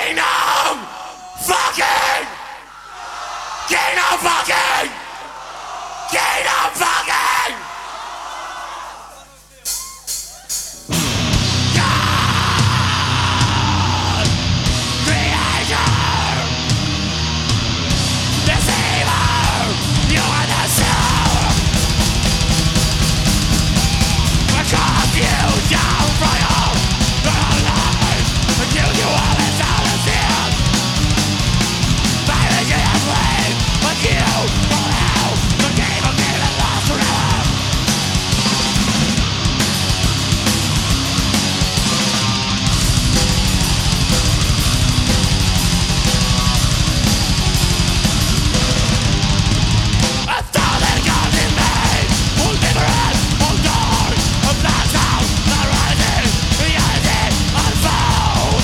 Kingdom fucking! Kingdom fucking! Kingdom fucking! God! Creator! Deceiver! You are the soul! I cut you down from your life and kill you all inside the sin. Fighting in a flame, but you fall out. The game of getting lost forever. A thousand gods in me, all different, all dark. A blast out, the rising, reality unfold.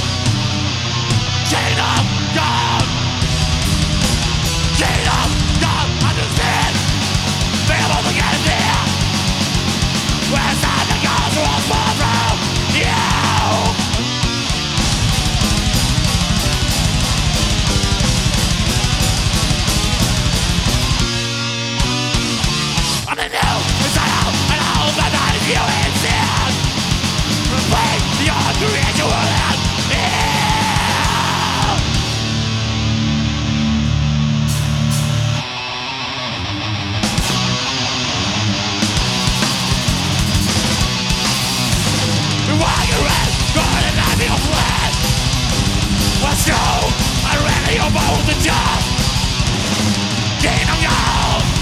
Kingdom come, Kingdom come, understand. Be able to get there. Where's time the gods will fall from you? I'm the new, inside out, and all the night you insist. Replace your creation will end here. Why you red, going and not be a flesh? Let's go, I'm ready, you're both the dust. Kingdom come.